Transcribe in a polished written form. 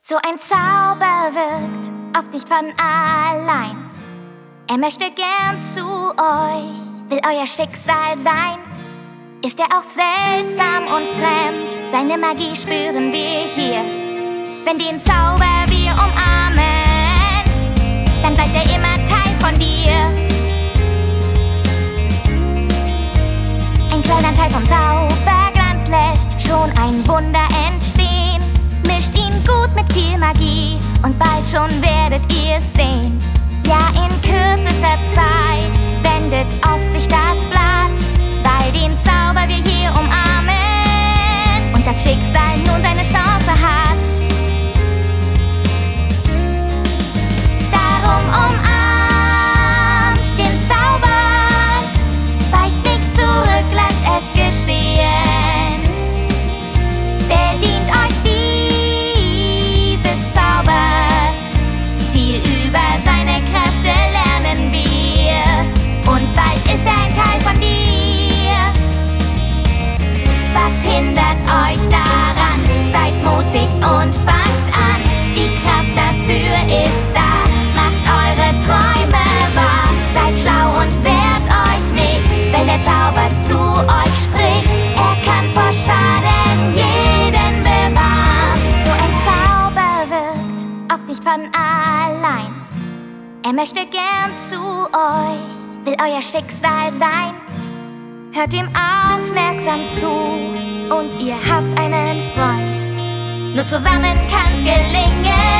So ein Zauber wirkt oft nicht von allein. Er möchte gern zu euch, will euer Schicksal sein. Ist er auch seltsam und fremd, seine Magie spüren wir hier. Wenn den Zauber wir umarmen, dann bleibt er immer Teil von dir. Ein kleiner Teil vom Zauberglanz lässt schon ein Wunder entstehen. Mischt ihn gut mit viel Magie und bald schon werdet ihr es sehen. Ja, in kürzester Zeit wendet oft sich das Blatt, weil den Zauber wir hier umarmen und das Schicksal nun seine Chance hat. Darum umarmt den Zauber, weicht nicht zurück, lasst es geschehen. Bedient euch dieses Zaubers, viel über seine Kräfte lernen wir und bald ist er ein Teil von dir. Was hindert euch daran? Seid mutig und fangt an, die Kraft dafür ist da. Macht eure Träume wahr, seid schlau und wehrt euch nicht, wenn der Zauber zu euch spricht. Er kann vor Schaden jeden bewahren. So ein Zauber wirkt oft nicht von allein. Er möchte gern zu euch, will euer Schicksal sein. Hört ihm aufmerksam zu und ihr habt einen Freund. Nur zusammen kann's gelingen.